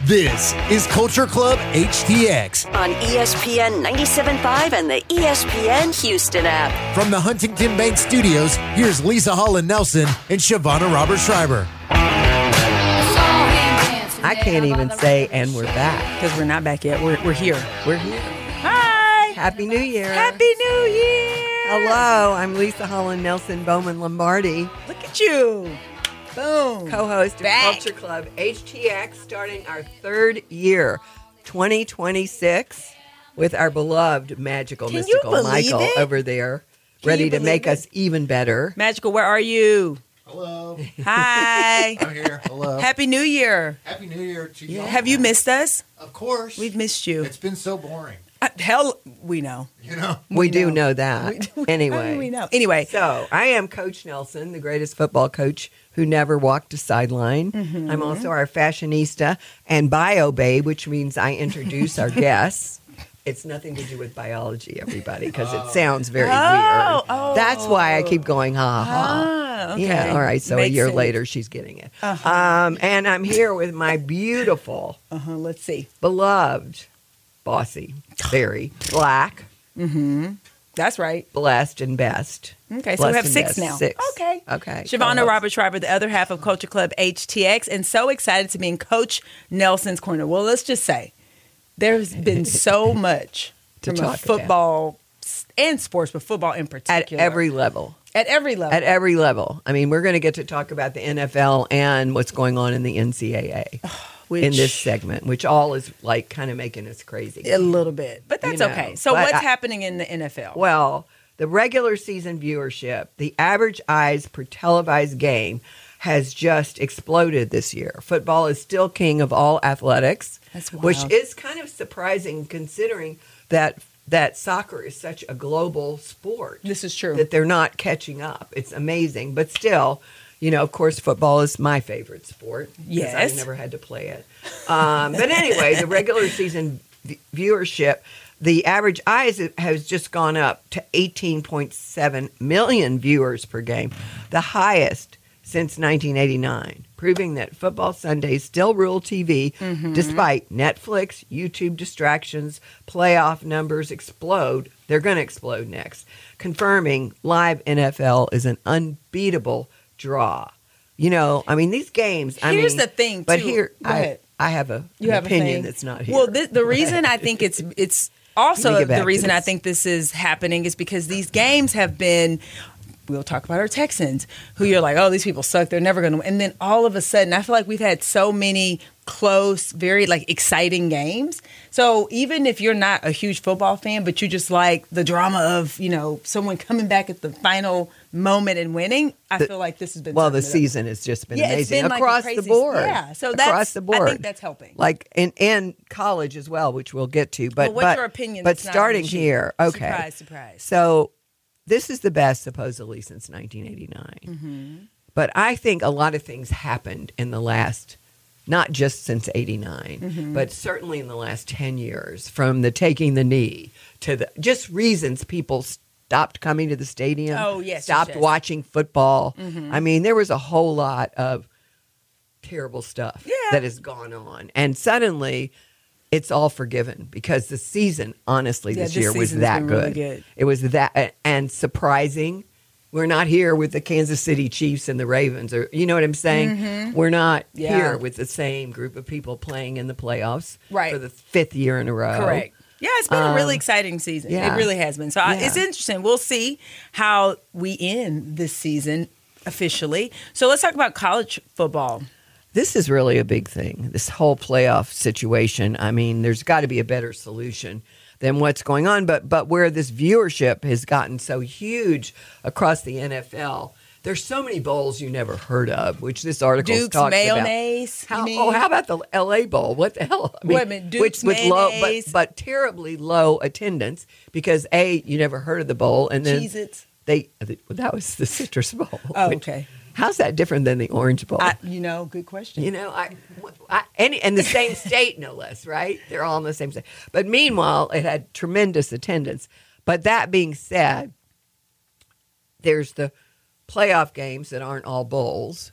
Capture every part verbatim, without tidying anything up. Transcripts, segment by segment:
This is Culture Club H T X on E S P N ninety-seven point five and the E S P N Houston app. From the Huntington Bank Studios, here's Lisa Holland Nelson and Shavonna Roberts Schreiber. I can't even say, and we're back. Because we're not back yet. We're, we're here. We're here. Hi. Happy New Year. Happy New Year. Hello, I'm Lisa Holland Nelson Bowman Lombardi. Look at you. Boom. Co-host of Back. Culture Club H T X, starting our third year, twenty twenty-six, with our beloved magical, Can you mystical believe Michael it? over there, Can ready you to make believe us even better. Magical, where are you? Hello. Hi. I'm here. Hello. Happy New Year. Happy New Year to you. Have you missed us? Of course. We've missed you. It's been so boring. Uh, hell, we know. You know? We, do know. know that. Anyway. we know. Anyway. So, I am Coach Nelson, the greatest football coach who never walked a sideline. Mm-hmm. I'm also our fashionista and bio babe, which means I introduce our guests. It's nothing to do with biology, everybody, because it sounds very Oh, weird. oh. That's why I keep going, ha, ha. Ah, okay. Yeah, all right. So Makes a year sense. later, she's getting it. Uh-huh. Um, and I'm here with my beautiful, Uh-huh. Let's see. beloved, bossy, very black, That's right. blessed, and best. Okay, so we Blessed have and six best. now. Six. Okay. Okay. Shavonna Co-host. Roberts Schreiber, the other half of Culture Club H T X, and so excited to be in Coach Nelson's corner. Well, let's just say there's been so much To from talk a about. football and sports, but football in At particular. every level. At every level. At every level. I mean, we're going to get to talk about the N F L and what's going on in the N C double A which, in this segment, which all is like kind of making us crazy. A little bit. But that's You know, okay. So but what's I- happening in the N F L? Well, the regular season viewership, the average eyes per televised game has just exploded this year. Football is still king of all athletics, That's which wild. is kind of surprising considering that that soccer is such a global sport. This is true. That they're not catching up. It's amazing, but still, you know, of course, football is my favorite sport. 'cause Yes. I never had to play it. Um, but anyway, the regular season v- viewership, the average eyes has just gone up to eighteen point seven million viewers per game, the highest since nineteen eighty-nine, proving that Football Sundays still rule T V despite Netflix, YouTube distractions, playoff numbers explode. They're going to explode next, confirming live N F L is an unbeatable draw. You know, I mean, these games, I Here's mean, the thing, but too. here, Go I, ahead. I have a, You an have a opinion thing. that's not here. Well, this, the reason I think it's it's also Let me get back the to reason I this. think this is happening is because these games have been. We'll talk about our Texans, who you're like, oh, these people suck. They're never going to win. And then all of a sudden, I feel like we've had so many close, very like exciting games. So even if you're not a huge football fan, but you just like the drama of, you know, someone coming back at the final moment and winning, I The- feel like this has been well, the turning it up. season has just been Yeah, it's amazing been like a across crazy- the board. yeah, so across that's- the I board. think that's helping. Like in and college as well, which we'll get to. But Well, what's but, your opinion But that's not starting on the sheet? here, okay. Surprise, surprise. So this is the best supposedly since nineteen eighty-nine. Mm-hmm. But I think a lot of things happened in the last, not just since eighty-nine, Mm-hmm. but certainly in the last ten years, from the taking the knee to the just reasons people stopped coming to the stadium, Oh, yes, yes, stopped yes. watching football. Mm-hmm. I mean, there was a whole lot of terrible stuff Yeah. that has gone on. And suddenly it's all forgiven because the season, honestly, Yeah, this, this year was season's that been good. really good. It was that and surprising. We're not here with the Kansas City Chiefs and the Ravens, or you know what I'm saying? We're not Mm-hmm. Yeah. here with the same group of people playing in the playoffs Right. for the fifth year in a row. Correct. Yeah, it's been a really exciting season. yeah. It really has been. So I, Yeah. it's interesting. We'll see how we end this season officially. So let's talk about college football. This is really a big thing, this whole playoff situation. I mean, there's got to be a better solution than what's going on. But but where this viewership has gotten so huge across the N F L, there's so many bowls you never heard of, which this article Duke's talks mayonnaise. about. How, you mean? oh, how about the L A Bowl? What the hell? I mean, Wait a minute, Duke's which, with low, but, mayonnaise. but terribly low attendance because A, you never heard of the bowl, and then Cheez-Its. they that was the Citrus Bowl. Oh, which- okay. How's that different than the Orange Bowl? I, you know, good question. You know, I, I any and the same state, no less, right? They're all in the same state. But meanwhile, it had tremendous attendance. But that being said, there's the playoff games that aren't all bowls.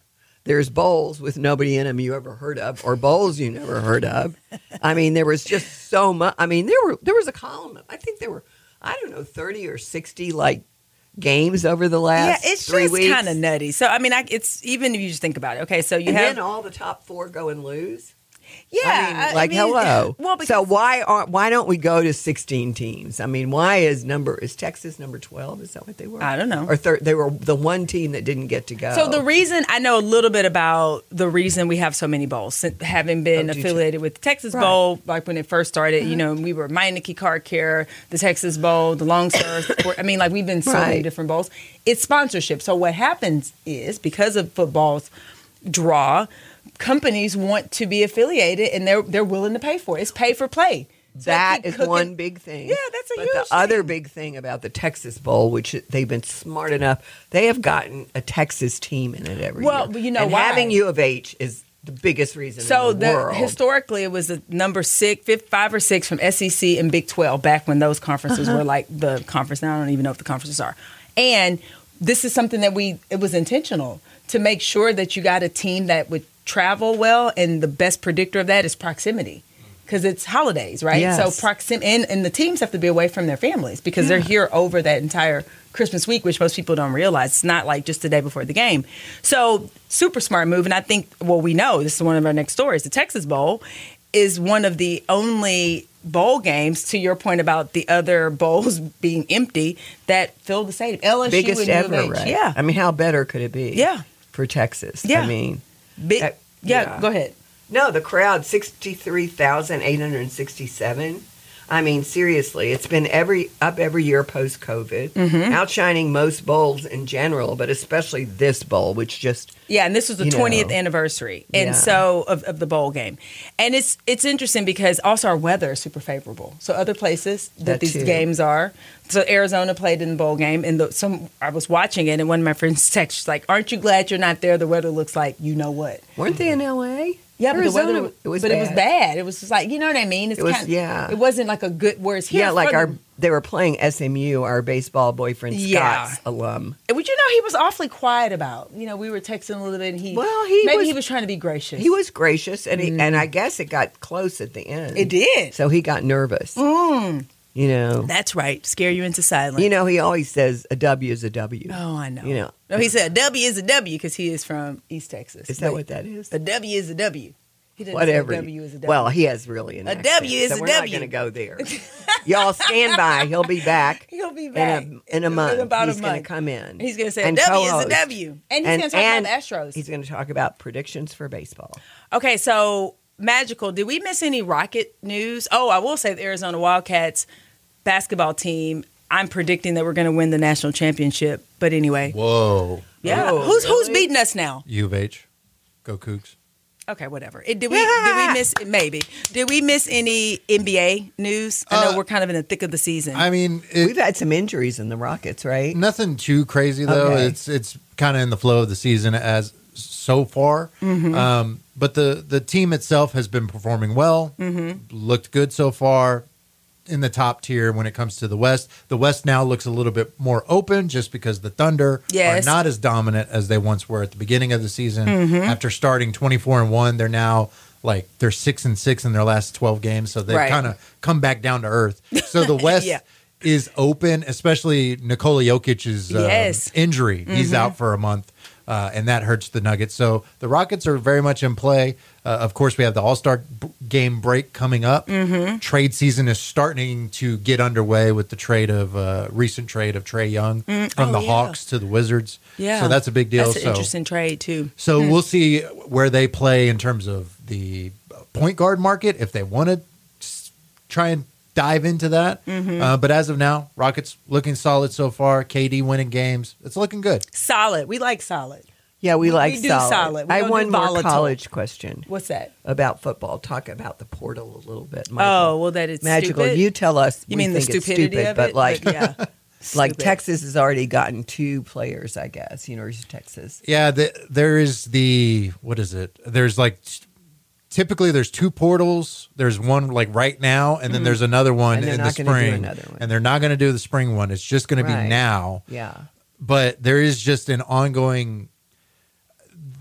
There's bowls with nobody in them you ever heard of, or bowls you never heard of. I mean, there was just so much. I mean, there were there was a column. I think there were, I don't know, thirty or sixty like games over the last Yeah, it's three just weeks. kind of nutty. So I mean, I, it's even if you just think about it. Okay, so you and have then all the top four go and lose. yeah, I mean, I- like I mean, hello. Well, because, so why are why don't we go to sixteen teams? I mean, why is number is Texas number twelve? Is that what they were? I don't know. Or thir- they were the one team that didn't get to go. So the reason I know a little bit about the reason we have so many bowls, since having been Oh, do you? affiliated with the Texas Right. Uh-huh. Bowl, like when it first started, you know, we were Meineke Car Care, the Texas Bowl, the Long Surf. I mean, like we've been so many Right. different bowls. It's sponsorship. So what happens is because of football's draw, companies want to be affiliated and they're they're willing to pay for it. It's pay for play. So they that keep is cooking- one big thing. Yeah, that's a but huge the other thing. big thing about the Texas Bowl, which they've been smart enough, they have gotten a Texas team in it every Well, year. but you know and why? having U of H is the biggest reason So in the, the, world. historically, it was a number six, fifth, five or six from S E C and Big twelve back when those conferences Uh-huh. were like the conference. Now I don't even know if the conferences are. And this is something that we it was intentional to make sure that you got a team that would travel well, and the best predictor of that is proximity. Because it's holidays, right? Yes. So proxim and, and the teams have to be away from their families because they're here over that entire Christmas week, which most people don't realize. It's not like just the day before the game. So super smart move. And I think, well, we know this is one of our next stories. The Texas Bowl is one of the only bowl games, to your point about the other bowls being empty, that fill the stadium. L S U biggest and U of ever, H. right? Yeah. I mean, how better could it be? Yeah. For Texas. Yeah. I mean, Big, Uh, yeah, yeah. go ahead. no, the crowd sixty-three thousand eight hundred sixty-seven. I mean, seriously, it's been every up every year post COVID, Mm-hmm. outshining most bowls in general, but especially this bowl, which just Yeah, and this was the You know. twentieth anniversary, and Yeah. so of, of the bowl game, and it's it's interesting because also our weather is super favorable. So other places that, That these too. games are, so Arizona played in the bowl game, and the, some I was watching it, and one of my friends texted she's like, "Aren't you glad you're not there? The weather looks like you know what." weren't they in L A? Yeah, but the Arizona, weather it was but bad. it was bad. It was just like you know what I mean. It's It was- kind yeah. It wasn't like a good. Whereas here, Yeah, like for our the- they were playing S M U, our baseball boyfriend Yeah. Scott's alum. Which you know he was awfully quiet about. You know, we were texting a little bit, and he Well, he maybe was- he was trying to be gracious. He was gracious, and he, and I guess it got close at the end. Mm. It did. So he got nervous. Mm. You know, That's right. Scare you into silence. you know, he always says a W is a W. Oh, I know. You know. No, he said a W is a W because he is from East Texas. Is that But what that is? A W is a W. He didn't Whatever. say a W is a W. Well, he has really an A accent, W is so a we're W. not going to go there. Y'all stand by. He'll be back. He'll be back in a, in a month. In about he's a going month. to come in. He's going to say and a W is co-host. a W. And he's And- going to talk and about the Astros. He's going to talk about predictions for baseball. Okay, so Magical, did we miss any Rocket news? Oh, I will say the Arizona Wildcats basketball team, I'm predicting that we're going to win the national championship. But anyway, Whoa. yeah. Oh, who's who's really? beating us now? U of H. Go Cougs. Okay, whatever. It, did we did we miss maybe? Did we miss any N B A news? I know Uh, we're kind of in the thick of the season. I mean, it, We've had some injuries in the Rockets, right? nothing too crazy though. Okay. It's it's kind of in the flow of the season as so far. Mm-hmm. Um, but the the team itself has been performing well. Mm-hmm. Looked good so far. In the top tier when it comes to the West. The West now looks a little bit more open just because the Thunder Yes. are not as dominant as they once were at the beginning of the season. Mm-hmm. After starting twenty-four and one, they're now like they're six and six in their last twelve games. So they've Right. kind of come back down to earth. So the West Yeah. is open, especially Nikola Jokic's uh, Yes. injury. He's Mm-hmm. out for a month. Uh, and that hurts the Nuggets. So the Rockets are very much in play. Uh, of course, we have the All-Star b- game break coming up. Mm-hmm. Trade season is starting to get underway with the trade of uh, recent trade of Trae Young from Oh, the yeah. Hawks to the Wizards. yeah, So that's a big deal. That's an so interesting trade too. so we'll see where they play in terms of the point guard market if they want to s- try and dive into that. Mm-hmm. Uh, but as of now, Rockets looking solid so far. K D winning games. It's looking good. Solid. We like solid. Yeah, we, We- like we do solid. solid. We I don't have do one more volatile. college question What's that? about football. Talk about the portal a little bit. Michael. Oh, well, that it's Magical. stupid. You tell us. You we mean the think it's stupidity stupid, of but it? like, yeah, like Stupid. Texas has already gotten two players, I guess. University of Texas. Yeah, the, there is the what is it? There's like typically there's two portals. There's one like right now, and then there's another one And they're in the not gonna do spring. another one. And they're not going to do the spring one. It's just going to Right. be now. Yeah. But there is just an ongoing.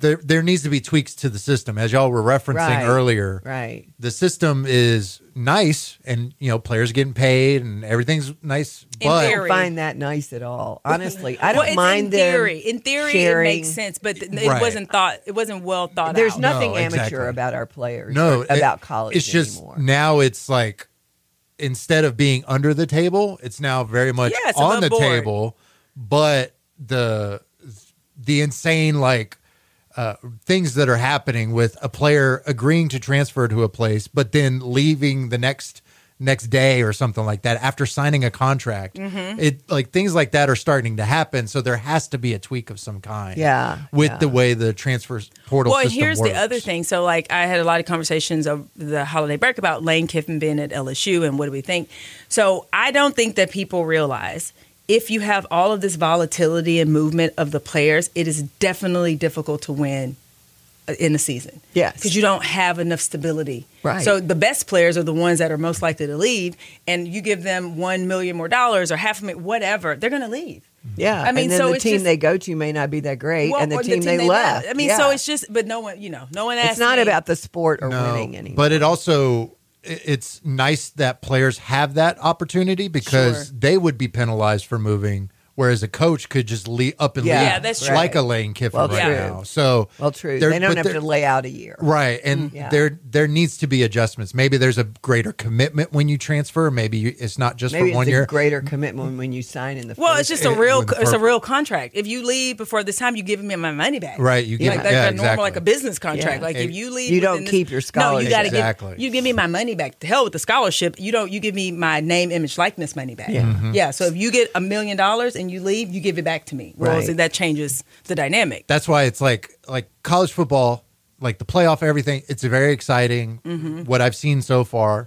there there needs to be tweaks to the system, as y'all were referencing Right. earlier. Right. The system is nice, and you know players are getting paid, and everything's nice. In But I theory. don't find that nice at all. Honestly, I well, don't it's mind in them theory. In theory, sharing. it makes sense, but th- it Right. wasn't thought. It wasn't well thought There's out. nothing No, amateur exactly. about our players. no, or about it- college It's just anymore. now it's like instead of being under the table, it's now very much Yeah, it's on above the board. table. But the the insane like. Uh, things that are happening with a player agreeing to transfer to a place, but then leaving the next next day or something like that after signing a contract. Mm-hmm. It like things like that are starting to happen. So there has to be a tweak of some kind. Yeah, with yeah. the way the transfer portal Well, and system here's works. the other thing. So, like, I had a lot of conversations over the holiday break about Lane Kiffin being at L S U and what do we think. So, I don't think that people realize if you have all of this volatility and movement of the players, it is definitely difficult to win in the season. Yes. Because you don't have enough stability. Right. So the best players are the ones that are most likely to leave, and you give them one million more dollars or half a million, whatever, they're going to leave. Yeah, I mean, and then so the it's team just- they go to may not be that great, and the or team, they, left. I mean, yeah. so it's just, but no one, you know, no one asked it's not me. about the sport or No, winning anymore. but it also i- it's nice that players have that opportunity because Sure. they would be penalized for moving. Whereas a coach could just leave up and Yeah. leave Yeah, that's true. like a Lane Kiffin Well, right true. now. So well, true. there- They don't but have there- to lay out a year. Right, and Yeah. there there needs to be adjustments. Maybe there's a greater commitment when you transfer. Maybe you, it's not just Maybe for one it's year. a greater commitment when you sign in the. Well, first it's just a it- real, with the it's a per- real contract. If you leave before this time, you give me my money back. Right, you give like it- that's yeah, a normal, exactly. like a business contract. Yeah. Like if And you leave, you don't within this- keep your No, you scholarship. got to Exactly. give. You give me my money back. To hell with the scholarship. You don't. You give me my name, image, likeness money back. Yeah. Mm-hmm. Yeah. So if you get a million dollars and you leave, you give it back to me. Well, Right. so that changes the dynamic. That's why it's like like college football, like the playoff, everything. It's very exciting. Mm-hmm. What I've seen so far,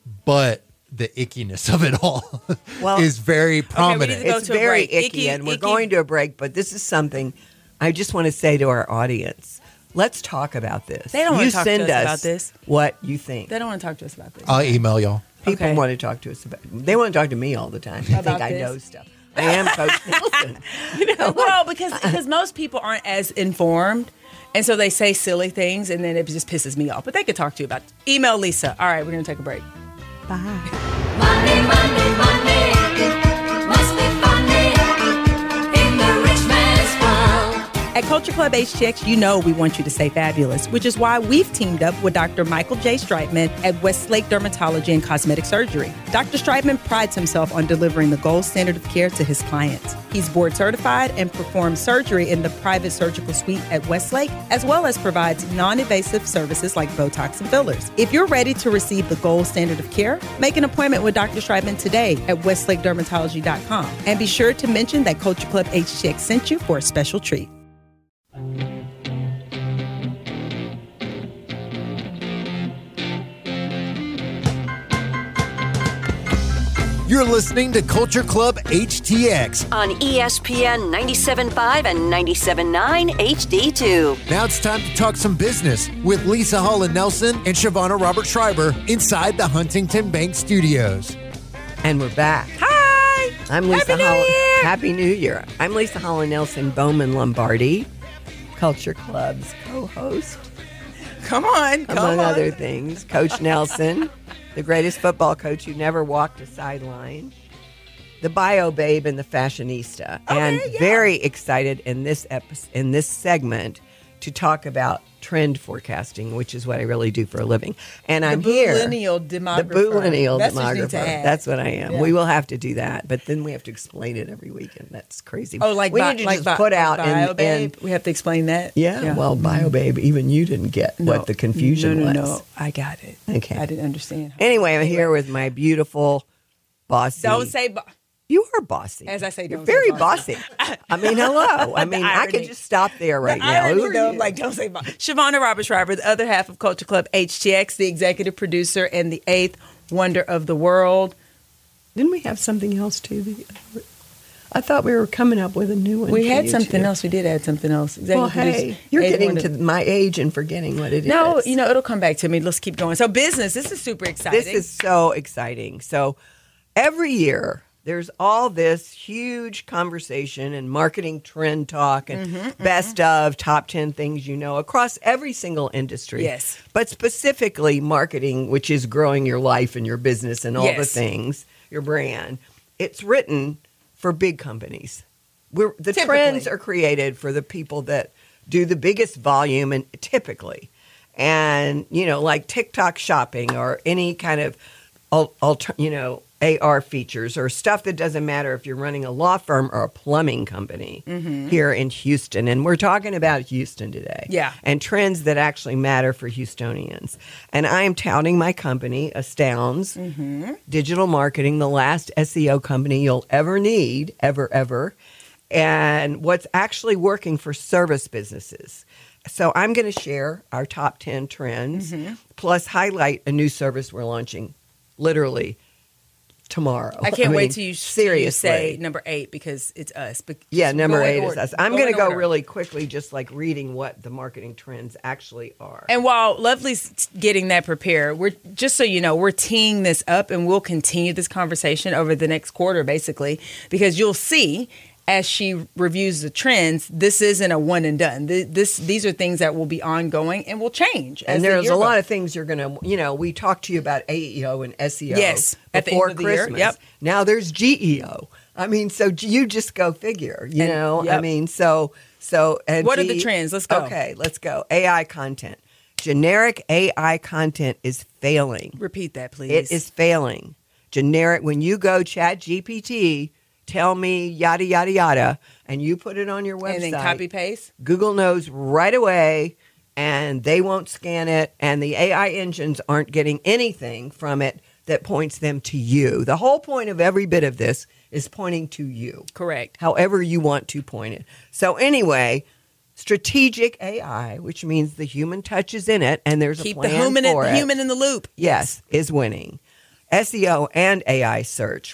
but the ickiness of it all Well- is very need to prominent. go It's to a very break. icky, Icky- and we're icky- going to a break. But this is something I just want to say to our audience. Let's talk about this. They don't wanna you talk to send us us about this. What you think? They don't want to talk to us about this. I'll email y'all. People Okay. want to talk to us about. They want to talk to me all the time. I About think I this? know stuff. I am Coach Nelson. You know, Well, because because most people aren't as informed, and so they say silly things, and then it just pisses me off. But they could talk to you about it. Email Lisa. All right, we're gonna take a break. Monday, Monday, Monday. Must be funny in the rich man's world. At Culture Club H T X, you know we want you to stay fabulous, which is why we've teamed up with Doctor Michael J. Streitman at Westlake Dermatology and Cosmetic Surgery. Doctor Streitman prides himself on delivering the gold standard of care to his clients. He's board certified and performs surgery in the private surgical suite at Westlake, as well as provides non-invasive services like Botox and fillers. If you're ready to receive the gold standard of care, make an appointment with Doctor Streitman today at westlake dermatology dot com. And be sure to mention that Culture Club H T X sent you for a special treat. You're listening to Culture Club H T X. on E S P N ninety-seven point five and ninety-seven point nine H D two. Now it's time to talk some business with Lisa Holland Nelson and Shavonna Robert Schreiber inside the Huntington Bank Studios. and we're back. Hi! I'm Lisa Happy New Holland. Year! Happy New Year. I'm Lisa Holland Nelson Bowman Lombardi, Culture Club's co-host, Come on, come among on. other things. Coach Nelson, the greatest football coach who never walked a sideline, the bio babe and the fashionista, and yeah. very excited in this episode, in this segment to talk about trend forecasting, which is what I really do for a living. And I'm the here. millennial demographer. The millennial That's what you need demographer. to add. That's what I am. Yeah. We will have to do that, but then we have to explain it every weekend. That's crazy. Oh, like we bi- need to like just bi- put like out Bio and, Babe? and We have to explain that. yeah, well, bio babe, even you didn't get No. what the confusion no, no, was. No, I got it. Okay. I didn't understand. Anyway, I'm here with my beautiful bossy. Don't say. Bo- you are bossy. As I say, you're don't say very bossy. bossy. I mean, hello. I The mean, I could irony. just stop there right The now. irony, Who are though, you? like, don't say Bo- Shavonna Robert Schreiber, the other half of Culture Club H T X, the executive producer and the eighth wonder of the world. Didn't we have something else too? The- I thought we were coming up with a new one. We for had you, something too. else. We did add something else. Executive Well, hey, producer, you're eighth getting wonder- to my age and forgetting what it is. No, you know, it'll come back to me. Let's keep going. So business, this is super exciting. This is so exciting. So every year there's all this huge conversation and marketing trend talk and Mm-hmm, best of top ten things you know across every single industry. Yes. But specifically marketing, which is growing your life and your business and all the Yes. things, your brand. It's written for big companies. We're, the Typically. trends are created for the people that do the biggest volume and typically. And, you know, like TikTok shopping or any kind of, al- alter, you know, A R features or stuff that doesn't matter if you're running a law firm or a plumbing company Mm-hmm. here in Houston. And we're talking about Houston today. Yeah. And trends that actually matter for Houstonians. And I am touting my company, Astounds Mm-hmm. Digital Marketing, the last S E O company you'll ever need, ever, ever. And what's actually working for service businesses. So I'm going to share our top ten trends, Mm-hmm. plus highlight a new service we're launching literally tomorrow. I can't mean, wait till you, till you seriously. say number eight because it's us. But Yeah, just number go in eight is order. us. I'm Go going in to go order. really quickly, just like reading what the marketing trends actually are. And while Lovely's getting that prepared, we're just so you know, we're teeing this up and we'll continue this conversation over the next quarter, basically, because you'll see as she reviews the trends, this isn't a one and done. Th- This, these are things that will be ongoing and will change. as And the there's year a lot goes. of things you're going to, you know, we talked to you about A E O and S E O Yes, at the end before of the year, Christmas. yep. Now there's G E O. I mean, so you just go figure, you And- know? I yep. mean, so, so, and What are G- the trends? Let's go. Okay, let's go. A I content. Generic A I content is failing. Repeat that, please. It is failing. Generic, when you go Chat G P T, tell me yada, yada, yada, and you put it on your website. and then copy paste. Google knows right away and they won't scan it, and the A I engines aren't getting anything from it that points them to you. The whole point of every bit of this is pointing to you, Correct. however you want to point it. So anyway, strategic A I, which means the human touch is in it and there's Keep a the plan human, for in, it. human in the loop. Yes, is winning. S E O and A I search.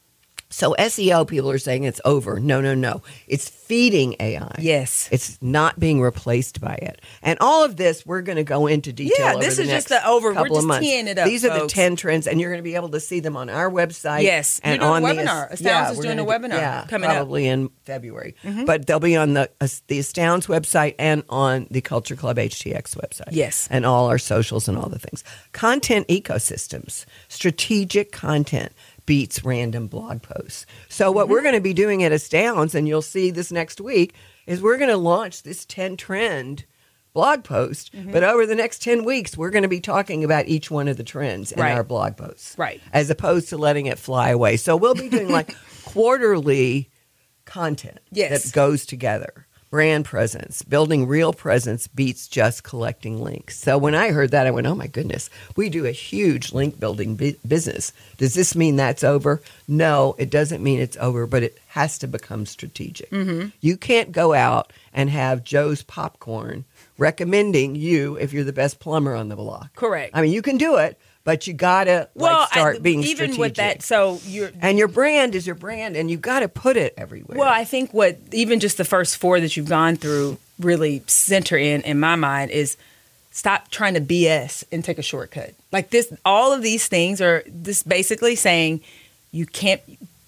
So S E O people are saying it's over. No, no, no. It's feeding A I. Yes. It's not being replaced by it. And all of this, we're going to go into detail Yeah, over this the is just next the over- we're couple of just months. teeing it up, These are the folks. ten trends, and you're going to be able to see them on our website. Yes. and You're doing on a the webinar. Astounds yeah, is we're doing a gonna do- webinar yeah, coming up. probably in February. But they'll be on the uh, the Astounds website and on the Culture Club H T X website. Yes. And all our socials and all the things. Content ecosystems, strategic content beats random blog posts. So what we're going to be doing at Astounds, and you'll see this next week, is we're going to launch this ten trend blog post. But over the next ten weeks, we're going to be talking about each one of the trends in Right. our blog posts. Right. As opposed to letting it fly away. So we'll be doing like quarterly content Yes. that goes together. Brand presence, building real presence beats just collecting links. So when I heard that, I went, oh my goodness, we do a huge link building bu- business. Does this mean that's over? No, it doesn't mean it's over, but it has to become strategic. Mm-hmm. You can't go out and have Joe's Popcorn recommending you if you're the best plumber on the block. Correct. I mean, you can do it, but you got to well, like, start I, being even strategic. with that, so you're And your brand is your brand, and you got to put it everywhere. Well, I think what even just the first four that you've gone through really center in in my mind is stop trying to B S and take a shortcut. Like this, all of these things are this basically saying you can't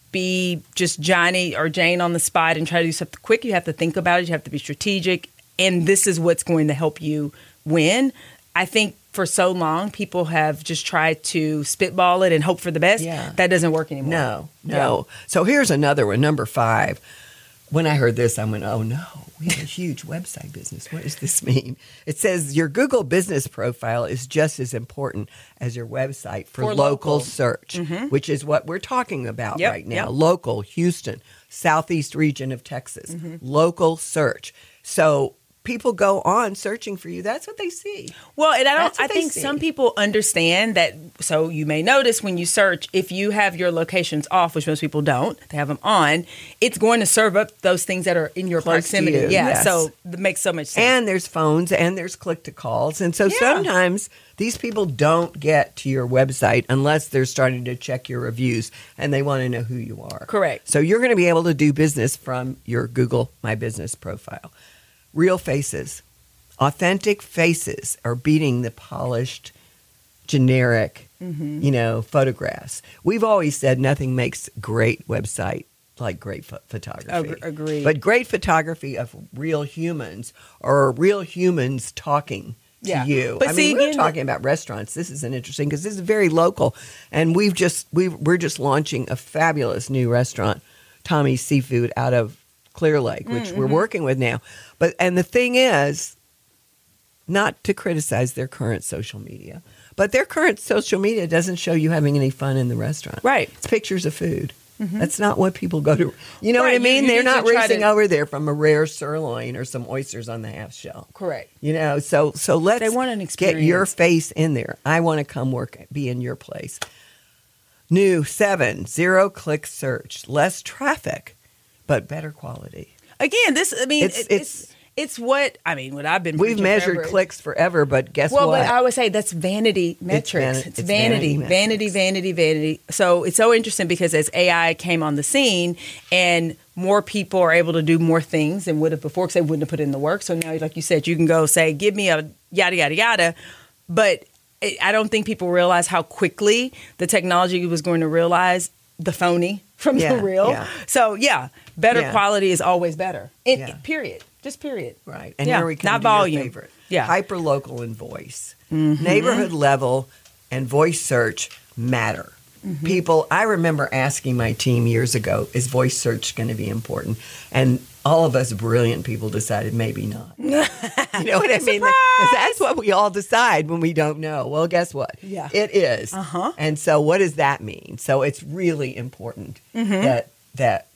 be just Johnny or Jane on the spot and try to do something quick. You have to think about it. You have to be strategic, and this is what's going to help you win. I think for so long people have just tried to spitball it and hope for the best. Yeah. That doesn't work anymore. No, no. So here's another one, number five. When I heard this, I went, oh no, we have a huge website business. What does this mean? It says your Google business profile is just as important as your website for, For local, local. search, which is what we're talking about Yep, right now. yep. Local, Houston, southeast region of Texas, Mm-hmm. local search. So people go on searching for you. That's what they see. Well, and I don't. That's what I they think see. some people understand that. So you may notice when you search, if you have your locations off, which most people don't, they have them on. It's going to serve up those things that are in your Close to proximity. you, Yeah, yes. so it makes so much sense. And there's phones and there's click to calls. And so Yeah. sometimes these people don't get to your website unless they're starting to check your reviews and they want to know who you are. Correct. So you're going to be able to do business from your Google My Business profile. Real faces. Authentic faces are beating the polished, generic Mm-hmm. You know, photographs. We've always said nothing makes great website like great pho- photography. Ag- agreed. But great photography of real humans or real humans talking to Yeah. you. But I see, mean, we're again- talking about restaurants. This is an interesting because this is very local, and we've just we we're just launching a fabulous new restaurant, Tommy's Seafood, out of Clear Lake, which Mm-hmm. we're working with now. But and the thing is, not to criticize their current social media, but their current social media doesn't show you having any fun in the restaurant. Right. It's pictures of food. That's not what people go to. You know what I Right, you- mean? you They're need to not try racing to- over there from a rare sirloin or some oysters on the half shell. Correct. You know, so so let's They want an get your experience. face in there. I want to come work, be in your place. New seven, zero click search, less traffic, but better quality. Again, this, I mean, It's- it's, it's- it's, it's what, I mean, what I've been We've preaching measured forever. clicks forever, but guess Well, what? but I would say that's vanity metrics. vani- It's, it's vanity, vanity vanity, metrics. vanity, vanity. So it's so interesting because as A I came on the scene and more people are able to do more things than would have before because they wouldn't have put in the work. So now, like you said, you can go say, give me a yada, yada, yada. But it, I don't think people realize how quickly the technology was going to realize the phony from Yeah, the real. yeah. So yeah, better Yeah. quality is always better. It, Yeah. period. Just period. Right. And Yeah, here we come not to your volume. favorite. Yeah. Hyper local and voice. Neighborhood level and voice search matter. Mm-hmm. People, I remember asking my team years ago, is voice search going to be important? And all of us brilliant people decided maybe not. You know what I mean? 'Cause that's what we all decide when we don't know. Well, guess what? Yeah. It is. Uh-huh. And so what does that mean? So it's really important Mm-hmm. that that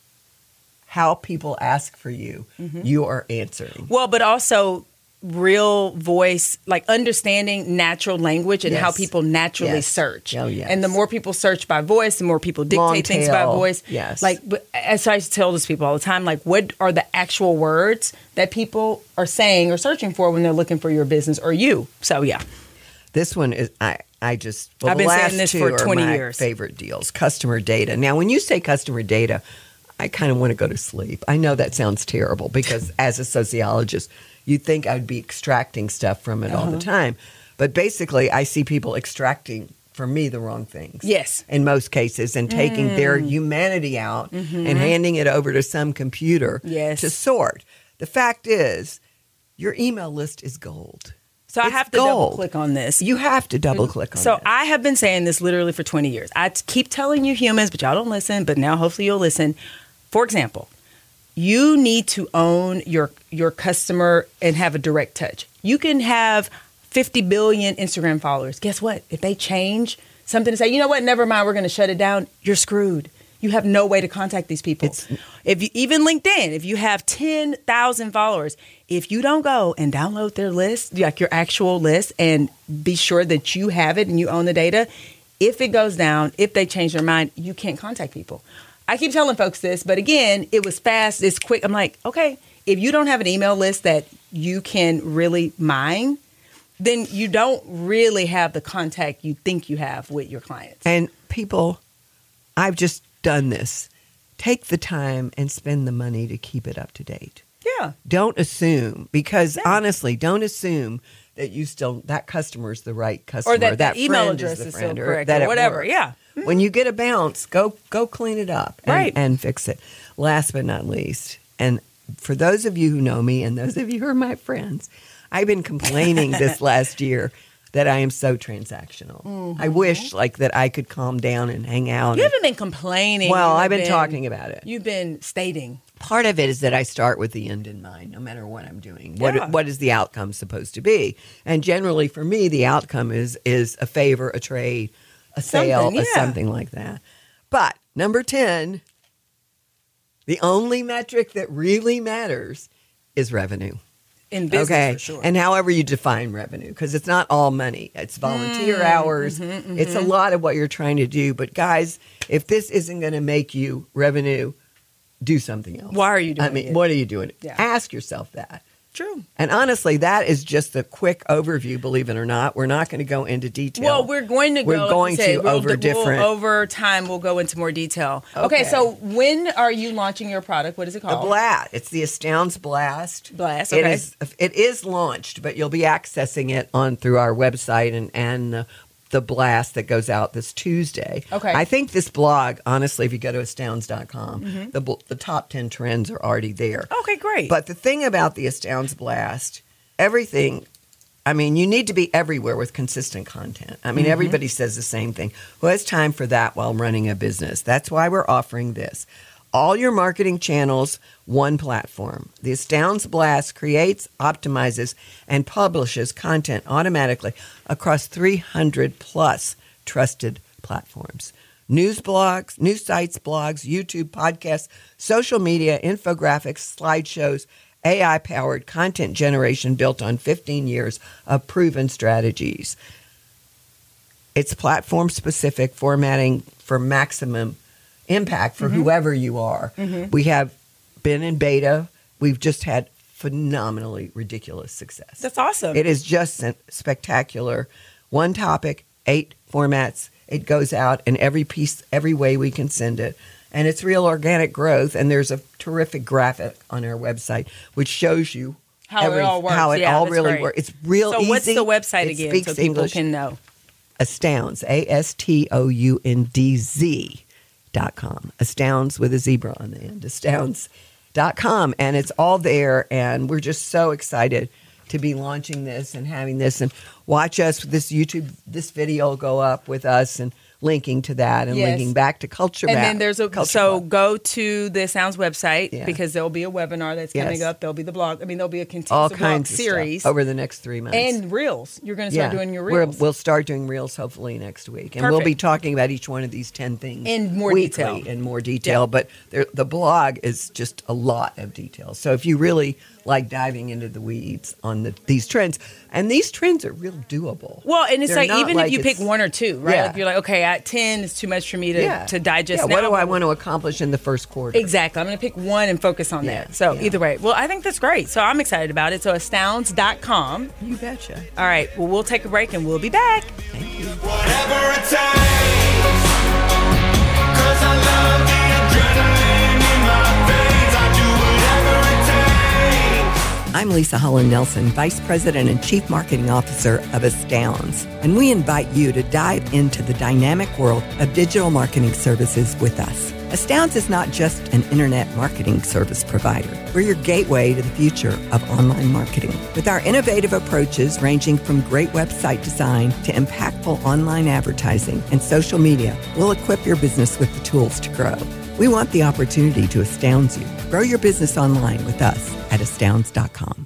how people ask for you, Mm-hmm. you are answering. Well, but also real voice, like understanding natural language and how Yes. people naturally Yes. search. Oh, yes. And the more people search by voice, the more people dictate Long things by tail. voice. Yes. Like, but as I tell those people all the time, like, what are the actual words that people are saying or searching for when they're looking for your business or you? So, yeah. This one is I I just well, I've the been saying last this two for are twenty my years. favorite deals. Customer data. Now, when you say customer data, I kind of want to go to sleep. I know that sounds terrible because as a sociologist, you'd think I'd be extracting stuff from it all Uh-huh. the time. But basically, I see people extracting from me the wrong things. Yes. In most cases, and taking their Mm. humanity out and handing it over to some computer Mm-hmm. Yes. to sort. The fact is, your email list is gold. So I It's have to gold. double click on this. You have to double click on So it. I have been saying this literally for twenty years. I t- keep telling you humans, but y'all don't listen. But now hopefully you'll listen. For example, you need to own your your customer and have a direct touch. You can have fifty billion Instagram followers. Guess what? If they change something to say, you know what, never mind, we're going to shut it down, you're screwed. You have no way to contact these people. It's- if you, even LinkedIn, if you have ten thousand followers, if you don't go and download their list, like your actual list, and be sure that you have it and you own the data, if it goes down, if they change their mind, you can't contact people. I keep telling folks this, but again, it was fast, it's quick. I'm like, okay, if you don't have an email list that you can really mine, then you don't really have the contact you think you have with your clients. And people, I've just done this. Take the time and spend the money to keep it up to date. Yeah. Don't assume, because Yeah. honestly, don't assume that you still that customer is the right customer, Or that, that the email friend address is, is, the still friend, correct that or it whatever. works. Yeah. When you get a bounce, go go clean it up and, Right. and fix it. Last but not least, and for those of you who know me and those of you who are my friends, I've been complaining this last year that I am so transactional. I wish like that I could calm down and hang out. You and- haven't been complaining. well, You've I've been, talking about it. You've been stating. Part of it is that I start with the end in mind, no matter what I'm doing. What Yeah. what is the outcome supposed to be? And generally, for me, the outcome is is a favor, a trade, a sale, Something, or yeah. something like that. But number ten, the only metric that really matters is revenue. In business, okay, for sure. and however you define revenue, because it's not all money. It's volunteer Mm, hours. mm-hmm, It's a lot of what you're trying to do. But guys, if this isn't going to make you revenue, do something else. Why are you doing I mean, it? what are you doing? Yeah. Ask yourself that. True. And honestly, that is just a quick overview. Believe it or not, we're not going to go into detail. Well, we're going to go. We're like going you said, to we'll- over we'll- different. Over time, we'll go into more detail. Okay. Okay. So when are you launching your product? What is it The called? Blast. It's the Astounds Blast. Blast, It okay. is. It is launched, but you'll be accessing it on through our website and and uh, the blast that goes out this Tuesday. Okay. I think this blog, honestly, if you go to astounds dot com, Mm-hmm. the, bl- the top ten trends are already there. Okay, great. But the thing about the Astounds Blast, everything, I mean, you need to be everywhere with consistent content. I mean, Mm-hmm. everybody says the same thing. Who has time for that while running a business? That's why we're offering this. All your marketing channels, one platform. The Astounds Blast creates, optimizes, and publishes content automatically across three hundred plus trusted platforms. News blogs, news sites, blogs, YouTube, podcasts, social media, infographics, slideshows, A I-powered content generation built on fifteen years of proven strategies. It's platform-specific formatting for maximum impact for whoever you are. We have been in beta. We've just had phenomenally ridiculous success. That's awesome. It is just s- spectacular. One topic, eight formats. It goes out in every piece, every way we can send it. And it's real organic growth. And there's a terrific graphic on our website which shows you How it all works. How it Yeah, all that's really great. works. It's real so easy. what's the website It again speaks so people English. can know? Astounds, A S T O U N D Z dot com. Astounds with a zebra on the end. Astounds dot com. And it's all there. And we're just so excited to be launching this and having this. And watch us, this YouTube, this video will go up with us and linking to that and Yes. linking back to Culture And Map, then there's a Culture so Club. go to the Sounds website Yeah. because there'll be a webinar that's coming Yes. up. There'll be the blog. I mean, there'll be a continuous all blog kinds of series stuff over the next three months. and reels. You're going to start doing your We're- reels. We'll start doing reels hopefully next week. And we'll be Perfect. talking about each one of these ten things In more weekly, detail. In more detail. But there, the blog is just a lot of detail. So if you really like diving into the weeds on the, these trends, and these trends are real doable. Well, and it's They're like not even like if you pick it's- one or two, right? Yeah. Like you're like, okay, at ten is too much for me to, Yeah. to digest. Yeah, now. what do I want to accomplish in the first quarter? Exactly. I'm going to pick one and focus on Yeah, that. So yeah. either way, well, I think that's great. So I'm excited about it. So astounds dot com. You betcha. All right. Well, we'll take a break and we'll be back. Whatever it takes, 'cause I love the adrenaline in my veins. I do whatever it takes. I'm Lisa Holland Nelson, Vice President and Chief Marketing Officer of Astounds, and we invite you to dive into the dynamic world of digital marketing services with us. Astounds is not just an internet marketing service provider. We're your gateway to the future of online marketing. With our innovative approaches ranging from great website design to impactful online advertising and social media, we'll equip your business with the tools to grow. We want the opportunity to astound you. Grow your business online with us at astounds dot com.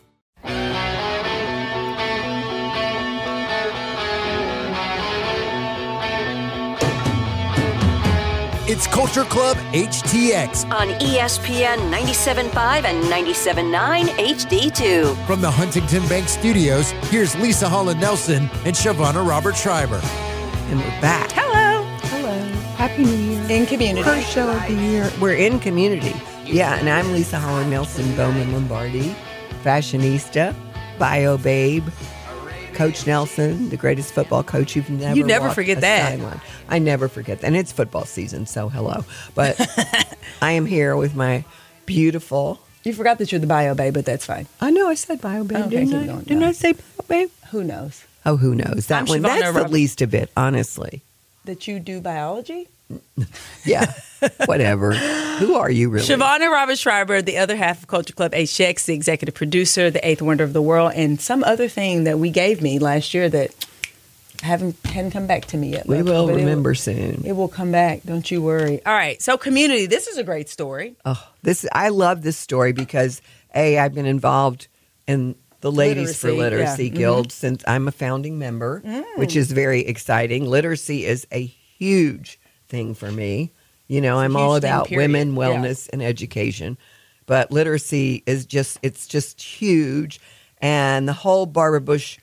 It's Culture Club H T X On E S P N ninety-seven point five and ninety-seven point nine H D two. from the Huntington Bank Studios. Here's Lisa Holland Nelson and Shavonna Robert Schreiber. And we're back. Hello. Hello. Happy New Year. In community. First show of the year. We're in community. Yeah, and I'm Lisa Holland Nelson, Bowman Lombardi, fashionista, bio babe, Coach Nelson, the greatest football coach you've never You never walked forget a that. sideline. I never forget that. And it's football season, so hello. But I am here with my beautiful. You forgot that you're the bio babe, but that's fine. I know I said bio babe, Okay, didn't keep I? going. Didn't No. I say bio babe? Who knows Oh, who knows? That I'm one. Shavonna That's the Robert- least of it, honestly. that you do biology? Yeah, whatever. Who are you really? Shavonna Robert Schreiber, the other half of Culture Club H T X, the executive producer, the eighth wonder of the world, and some other thing that we gave me last year that haven't hadn't come back to me yet. We Look, will but it remember soon. It will come back. Don't you worry. All right. So community, this is a great story. Oh, this I love this story because A, I've been involved in the Ladies for Literacy, Literacy yeah. Mm-hmm. Guild since I'm a founding member, Mm. which is very exciting. Literacy is a huge thing for me. You know, I'm a all huge thing, about period. women, Yeah. wellness, and education. But literacy is just, it's just huge. And the whole Barbara Bush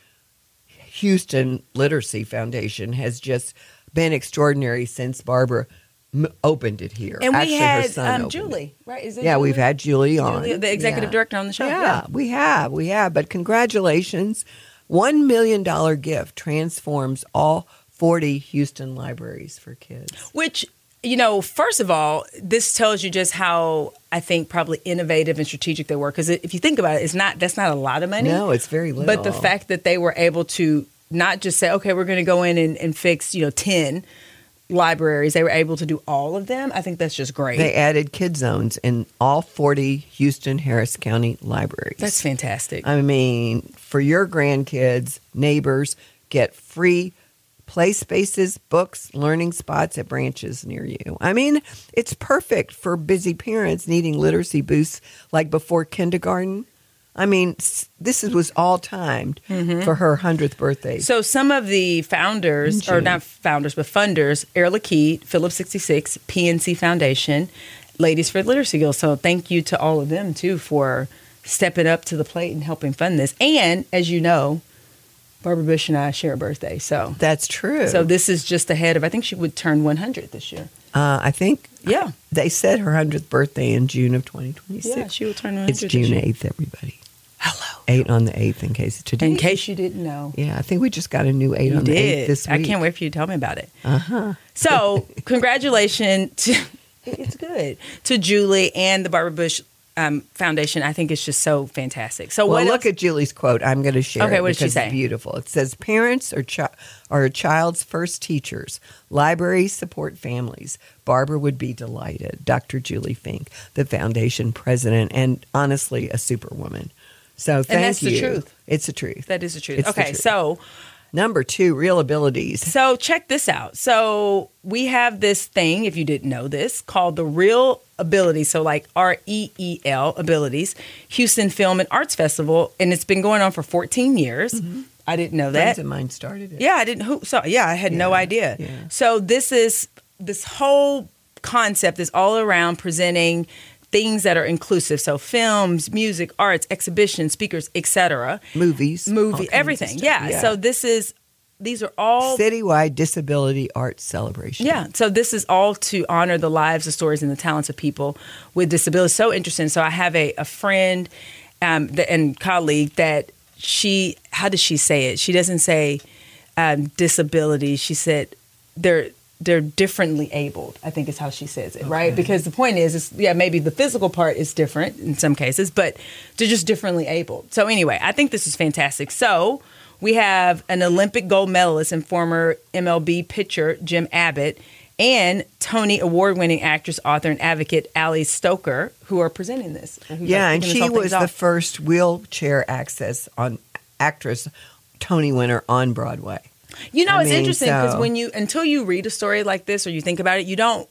Houston Literacy Foundation has just been extraordinary since Barbara m- opened it here. And Actually, we her had son um, opened it. Julie, right? Is it Yeah, Julie? we've had Julie on. Julie, the executive Yeah. director on the show. Yeah, we have. We have. But congratulations. one million dollars gift transforms all forty Houston libraries for kids. Which, you know, first of all, this tells you just how I think probably innovative and strategic they were. Because if you think about it, it's not that's not a lot of money. No, it's very little. But the fact that they were able to not just say, okay, we're going to go in and, and fix, you know, ten libraries. They were able to do all of them. I think that's just great. They added kid zones in all forty Houston Harris County libraries. That's fantastic. I mean, for your grandkids, neighbors, get free play spaces, books, learning spots at branches near you. I mean, it's perfect for busy parents needing literacy boosts like before kindergarten. I mean, s- this is, was all timed for her hundredth birthday. So some of the founders, In or June. not founders, but funders, Air Lakeet, Phillips sixty-six, P N C Foundation, Ladies for Literacy Guild. So thank you to all of them, too, for stepping up to the plate and helping fund this. And, as you know, Barbara Bush and I share a birthday. So That's true. so this is just ahead of, I think she would turn one hundred this year. uh, I think Yeah. they said her hundredth birthday in June of twenty twenty-six. Yeah, she will turn one hundred It's this June year. eighth, everybody. Hello. Eight on the eighth, in case today. In case you didn't know. Yeah, I think we just got a new eight You on the eighth did. this week. I can't wait for you to tell me about it. Uh-huh. So, congratulations to, it's good, to Julie and the Barbara Bush um, Foundation. I think it's just so fantastic. So, Well, what look else? at Julie's quote. I'm going to share Okay, it what did she because say? it's beautiful. It says, parents are, chi- are a child's first teachers. Libraries support families. Barbara would be delighted. Doctor Julie Fink, the foundation president, and honestly, a superwoman. So thank that's the you. truth. It's the truth. That is the truth. It's the Okay, truth. so Number two, real abilities. so check this out. So we have this thing, if you didn't know this, called the Real Abilities. So like R E E L Abilities, Houston Film and Arts Festival, and it's been going on for fourteen years. I didn't know Friends that. of mine started it. Yeah, I didn't. Who? So yeah, I had no Yeah, idea. yeah. So this is this whole concept is all around presenting things that are inclusive. So films, music, arts, exhibitions, speakers, et cetera. Movies. all Movie, kinds of everything. stuff. Yeah. So this is these are all Citywide Disability Arts Celebration. yeah. So this is all to honor the lives, the stories, and the talents of people with disabilities. So interesting. So I have a, a friend um, th- and colleague that she, how does she say it? She doesn't say um, disability. She said they're they're differently abled, I think is how she says it, right? Because the point is, is, yeah, maybe the physical part is different in some cases, but they're just differently abled. So anyway, I think this is fantastic. So we have an Olympic gold medalist and former M L B pitcher, Jim Abbott, and Tony Award-winning actress, author, and advocate, Allie Stoker, who are presenting this. who's, Yeah, like, and kicking she this whole was thing the off. first wheelchair access on actress Tony winner on Broadway. You know, I it's mean, interesting because so- when you, until you read a story like this or you think about it, you don't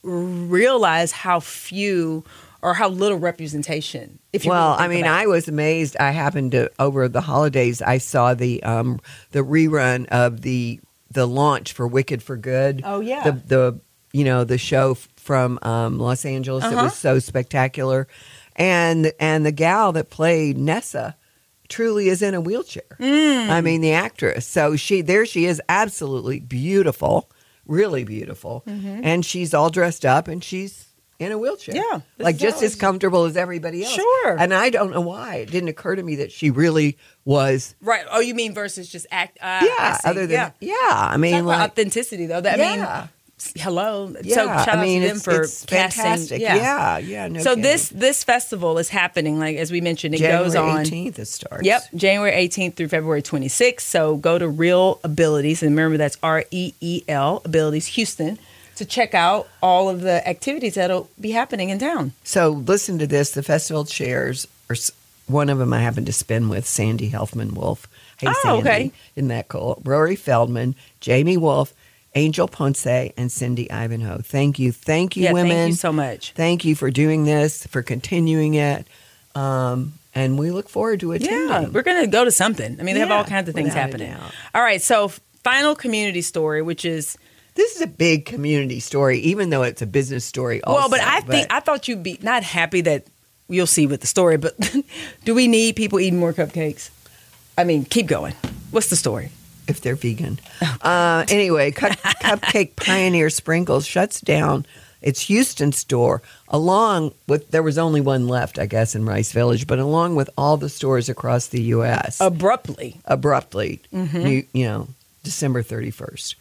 realize how few or how little representation. If you Well, really I think mean, about I it. was amazed. I happened to over the holidays. I saw the um, the rerun of the the launch for Wicked for Good. Oh, yeah. the the you know the show f- from um, Los Angeles. It Uh-huh. was so spectacular, and and the gal that played Nessa truly is in a wheelchair. Mm. I mean, the actress. So she there she is, absolutely beautiful, really beautiful, and she's all dressed up and she's in a wheelchair. Mm-hmm. Yeah, this like is just how as it's- comfortable as everybody else. Sure. And I don't know why it didn't occur to me that she really was. Right. Oh, you mean versus just act? Uh, Yeah. I see. Other than yeah. yeah, I mean, Talk about like authenticity, though. That yeah. I mean, hello. Yeah, So shout I out mean, to them it's, for it's casting. fantastic. Yeah. Yeah, yeah. no so kidding. this this festival is happening, like as we mentioned, it January goes on. eighteenth it starts. Yep, January eighteenth through February twenty-sixth. So go to Real Abilities, and remember that's R E E L Abilities Houston, to check out all of the activities that'll be happening in town. So listen to this. The festival chairs, or s- one of them I happened to spin with, Sandy Helfman Wolf. Hey, Oh, Sandy. okay. Isn't that cool? Rory Feldman, Jamie Wolf, Angel Ponce, and Cindy Ivanhoe. Thank you. Thank you, yeah, women. thank you so much. Thank you for doing this, for continuing it. Um, and we look forward to attending. Yeah, we're going to go to something. I mean, they have Yeah, all kinds of things without a happening. doubt. All right, so final community story, which is This is a big community story, even though it's a business story also. well, but I think I thought you'd be not happy that you'll see with the story, but do we need people eating more cupcakes? I mean, keep going. What's the story? if they're vegan. Uh, anyway, Cup- Cupcake Pioneer Sprinkles shuts down its Houston store, along with, there was only one left, I guess, in Rice Village, but along with all the stores across the U S Abruptly. abruptly, Mm-hmm. you, you know, December thirty-first.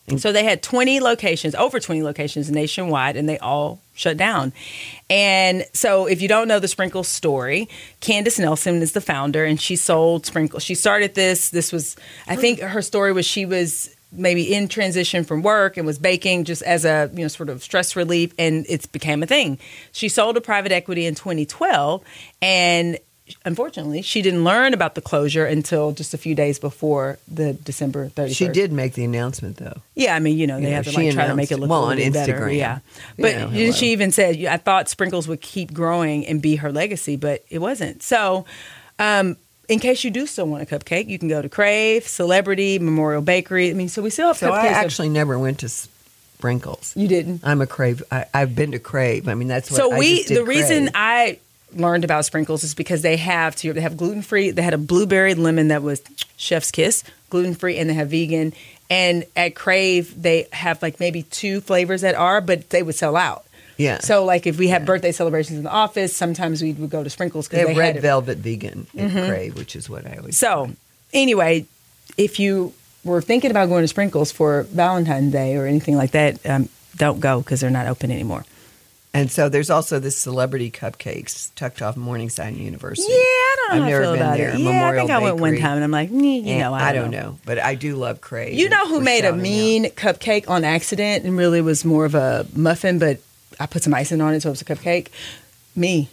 So they had twenty locations, over twenty locations nationwide, and they all shut down. And so if you don't know the Sprinkles story, Candace Nelson is the founder, and she sold Sprinkles. She started this. This was, I think her story was she was maybe in transition from work and was baking just as a, you know, sort of stress relief, and it became a thing. She sold to private equity in twenty twelve, and unfortunately, she didn't learn about the closure until just a few days before the December thirty-first. She did make the announcement, though. Yeah, I mean, you know, they Yeah, have to she like try to make it announced- look well, a on little bit better. Instagram. Yeah, but You know, she hello. even said, "I thought Sprinkles would keep growing and be her legacy, but it wasn't." So, um, in case you do still want a cupcake, you can go to Crave, Celebrity, Memorial Bakery. I mean, so we still have So cupcakes. I of- actually never went to Sprinkles. you didn't. I'm a Crave. I, I've been to Crave. I mean, that's what So I we just did the reason Crave. I learned about Sprinkles is because they have to they have gluten free. They had a blueberry lemon that was chef's kiss, gluten free, and they have vegan. And at Crave they have like maybe two flavors that are, but they would sell out. Yeah. So like if we had birthday celebrations in the office, sometimes we would go to Sprinkles They because have they, red had it. velvet vegan at Crave, which is what I always. So anyway, if you were thinking about going to Sprinkles for Valentine's Day or anything like that, um, don't go because they're not open anymore. And so there's also this celebrity cupcakes tucked off Morningside University. Yeah, I don't know I've how I never feel been about there. it. Yeah, I Memorial think I went one Bakery. time and I'm like, "Meh, you And know, I don't, don't know. know. But I do love Crave. You know who for made a shouting mean cupcake on accident and really was more of a muffin, but I put some icing on it so it was a cupcake? Me.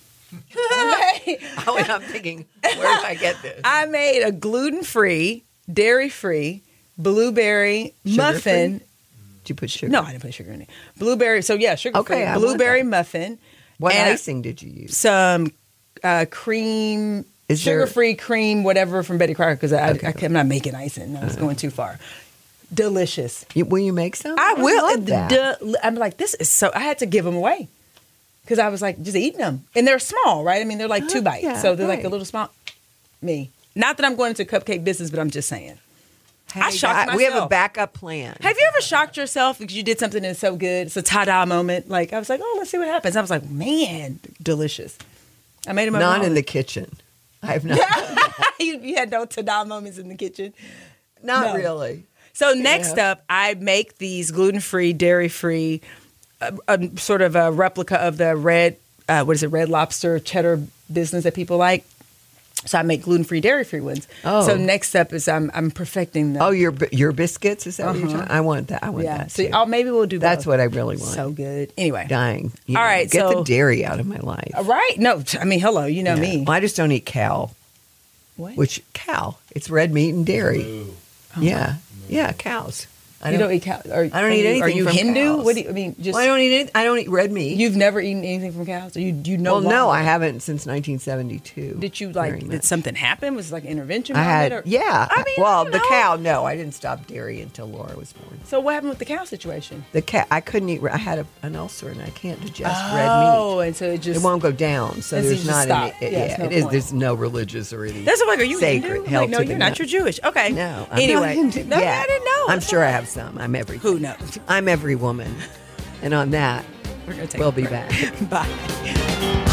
I made, out. Oh, and I'm thinking, where did I get this? I made a gluten-free, dairy-free, blueberry muffin. Did you put sugar? No, I didn't put sugar in it. Blueberry, so yeah, sugar-free. Okay, I want blueberry that. muffin. What and icing did you use? Some uh, cream, Is there- sugar-free cream, whatever from Betty Crocker, because I, Okay. I, I'm not making icing. I was going too far. Delicious. You, will you make some? I will. love that. Duh. I'm like, this is so. I had to give them away because I was like, just eating them, and they're small, right? I mean, they're like two bites, yeah, so they're like right. a little small. Me, not that I'm going into cupcake business, but I'm just saying. I Hey, shocked I- We have a myself. backup plan. Have you ever shocked yourself because you did something that's so good? It's a ta-da moment. Like I was like, oh, let's see what happens. I was like, man, delicious. I made them. Not in the kitchen. I have not. you, you had no ta-da moments in the kitchen. Not No. really. So next Yeah. up, I make these gluten-free, dairy-free, uh, um, sort of a replica of the red, uh, what is it, Red Lobster cheddar business that people like. So I make gluten-free, dairy-free ones. Oh. So next up is I'm I'm perfecting them. Oh, your bi- your biscuits? Is that what you're Uh-huh. talking? I want that. I want yeah. that. So too. I'll, maybe we'll do. That's both. what I really want. So good. Anyway. Dying. You All know, right, Get so- the dairy out of my life. All right. No, I mean, hello. You know Yeah. me. Well, I just don't eat cow. What? Which cow? It's red meat and dairy. Yeah. Yeah, cows. I you don't eat cow. Are, I don't are eat you, anything Are you from Hindu? cows. What do you, I mean? Just Well, I don't eat any, I don't eat red meat. you've never eaten anything from cows. Or you you know? well, no, why? I haven't since nineteen seventy-two. Did you very like? Did much. something happen? Was it like an intervention? I moment, had, or- yeah. I mean, well, I don't the know. cow, no, I didn't stop dairy until Laura was born. So what happened with the cow situation? The cat, I couldn't eat. I had a, an ulcer and I can't digest Oh, red meat. and so it just It won't go down, so And so there's you not just any. stop. It, Yeah, yeah, it's no it is. point. There's no religious or any. That's what I'm like. Are you sacred Hindu? I'm held like, no, to you're the not. no- You're Jewish. Okay. No. I'm Anyway, not Hindu. no, yeah. I didn't know. I'm sure I have some. I'm every. Who knows? I'm every woman, and on that, We're gonna take. we'll a be break. back. Bye.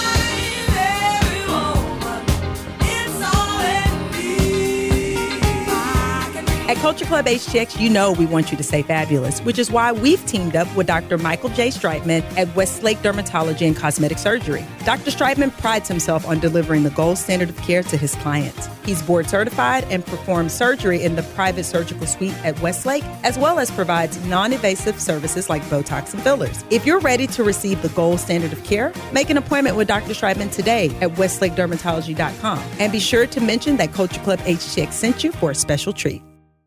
At Culture Club H T X, you know we want you to stay fabulous, which is why we've teamed up with Doctor Michael J. Streitman at Westlake Dermatology and Cosmetic Surgery. Doctor Streitman prides himself on delivering the gold standard of care to his clients. He's board certified and performs surgery in the private surgical suite at Westlake, as well as provides non-invasive services like Botox and fillers. If you're ready to receive the gold standard of care, make an appointment with Doctor Streitman today at westlake dermatology dot com. And be sure to mention that Culture Club H T X sent you for a special treat.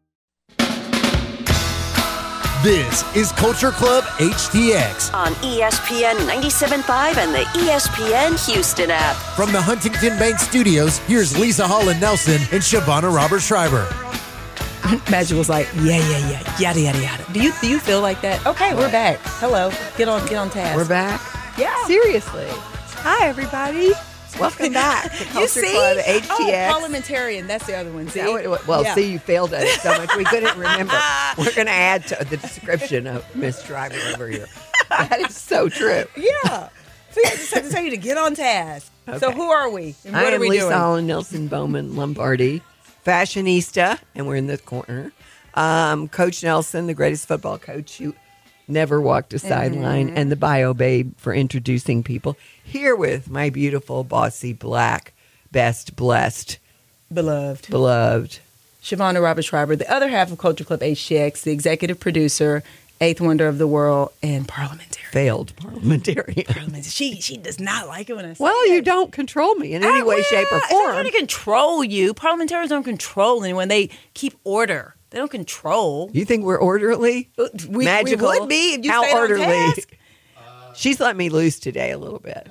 This is Culture Club H T X on E S P N ninety-seven point five and the E S P N Houston app. from the Huntington Bank Studios. Here's Lisa Holland Nelson and Shavonna Robert Schreiber. Magic was like, yeah, yeah, yeah, yada, yada, yada. Do you do you feel like that? Okay, we're back. Hello, get on, get on task. We're back. Yeah. Seriously. Hi, everybody. Welcome back to You Culture see? Club H T X. Oh, parliamentarian. That's the other one. See? Is that what it was? Well, Yeah. see, you failed at it so much we couldn't remember. We're going to add to the description of Miss Driver over here. That is so true. Yeah. See, I just have to tell you to get on task. So Okay. who are we? And what I are am we Lisa doing? Holland Nelson Bowman Lombardi, fashionista, and we're in the corner. Um, Coach Nelson, the greatest football coach who never walked a sideline, and the Bio Babe for introducing people. Here with my beautiful, bossy, black, best, blessed, Beloved. beloved. Shavonna Robert Schreiber, the other half of Culture Club H T X, the executive producer, eighth wonder of the world, and parliamentarian. Failed parliamentarian. Parliament- She she does not like it when I say Well, that. you don't control me in any I way, shape, or will. It's not form. going to control you. Parliamentarians don't control anyone. They keep order. They don't control. You think we're orderly? We, Magical? we would be if you How stayed on orderly? task. She's let me loose today a little bit.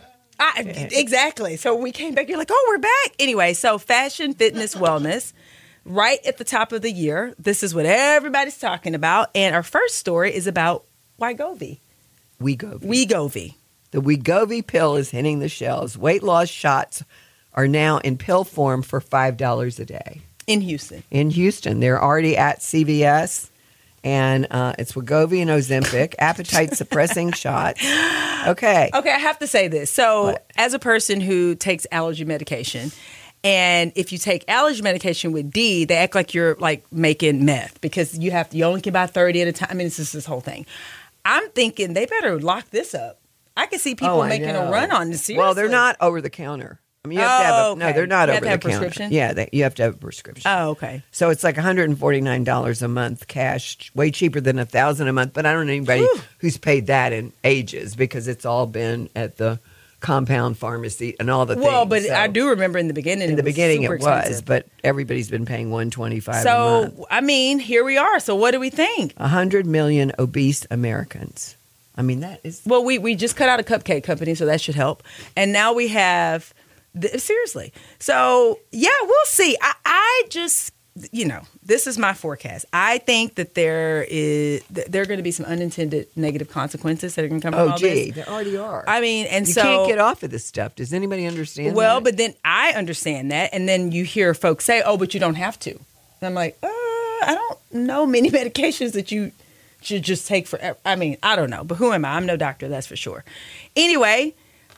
I, exactly. So we came back. You're like, oh, we're back. Anyway, so fashion, fitness, wellness, right at the top of the year. This is what everybody's talking about. And our first story is about Wegovy. Wegovy. Wegovy. The Wegovy pill is hitting the shelves. Weight loss shots are now in pill form for five dollars a day. In Houston. In Houston, they're already at C V S, and uh, it's Wegovy and Ozempic, appetite-suppressing shots. Okay. Okay, I have to say this. So, What? as a person who takes allergy medication, and if you take allergy medication with D, they act like you're like making meth because you have to, you only can buy thirty at a time. I mean, it's just this whole thing. I'm thinking they better lock this up. I can see people Oh, I making a know. run on this. Seriously. Well, they're not over the counter. I mean, you have to have Oh, a, no, okay. they're not You have over to have the counter. prescription? Yeah, they, you have to have a prescription. Oh, okay. So it's like one hundred forty-nine dollars a month cash, way cheaper than a thousand a month. But I don't know anybody Whew. who's paid that in ages because it's all been at the compound pharmacy and all the Well, things. but So I do remember in the beginning. in it the was beginning super it was, expensive. but everybody's been paying one twenty-five a So month. I mean, here we are. So what do we think? A hundred million obese Americans. I mean, that is Well, we we just cut out a cupcake company, so that should help. And now we have th- seriously. So yeah, we'll see. I, I just you know this is my forecast. I think that there is th- there are going to be some unintended negative consequences that are going to come from oh all gee, this. there already are. I mean, and you so can't get off of this stuff. Does anybody understand? well, that? but then I understand that, and then you hear folks say, "Oh, but you don't have to." And I'm like, uh, I don't know many medications that you should just take forever. I mean, I don't know, but who am I? I'm no doctor, that's for sure. Anyway,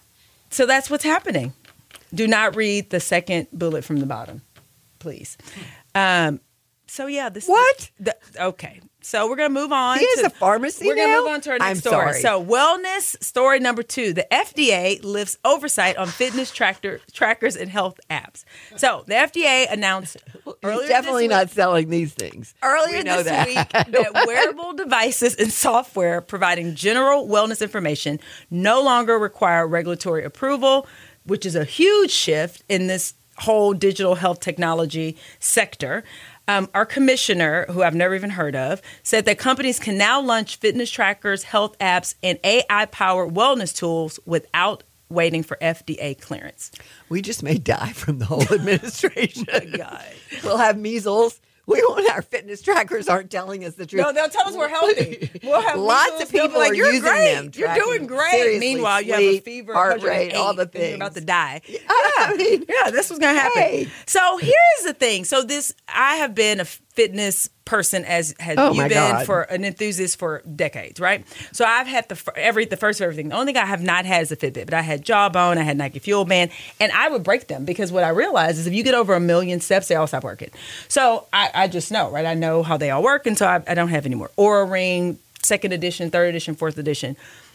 so that's what's happening. Do not read the second bullet from the bottom, please. Um, so yeah, this What? The, okay, so we're gonna move on. He has to, a pharmacy We're gonna now? move on to our next I'm story. sorry. So wellness story number two: the F D A lifts oversight on fitness tractor trackers and health apps. So the F D A announced earlier He's definitely this week, not selling these things. Earlier We know this that. week, that wearable devices and software providing general wellness information no longer require regulatory approval, which is a huge shift in this whole digital health technology sector. Um, our commissioner, who I've never even heard of, said that companies can now launch fitness trackers, health apps, and A I-powered wellness tools without waiting for F D A clearance. We just may die from the whole administration. God. We'll have measles. We won't. Our fitness trackers aren't telling us the truth. No, they'll tell us we're healthy. We'll have Lots measles. of They'll people be like, are You're using great. them, You're tracking- doing great. seriously, Meanwhile, you have a sleep, fever, heart rate, all the and you're about things. to die. I mean, Yeah, this was going to happen. Hey. So here's the thing. So this, I have been a fitness person, as has Oh, you my been God. for an enthusiast for decades, right? So I've had the fir- every the first of everything. The only thing I have not had is a Fitbit, but I had Jawbone, I had Nike Fuel Band, and I would break them because what I realized is if you get over a million steps, they all stop working. So I, I just know, right? I know how they all work, and so I, I don't have any more. Aura Ring, second edition, third edition, fourth edition.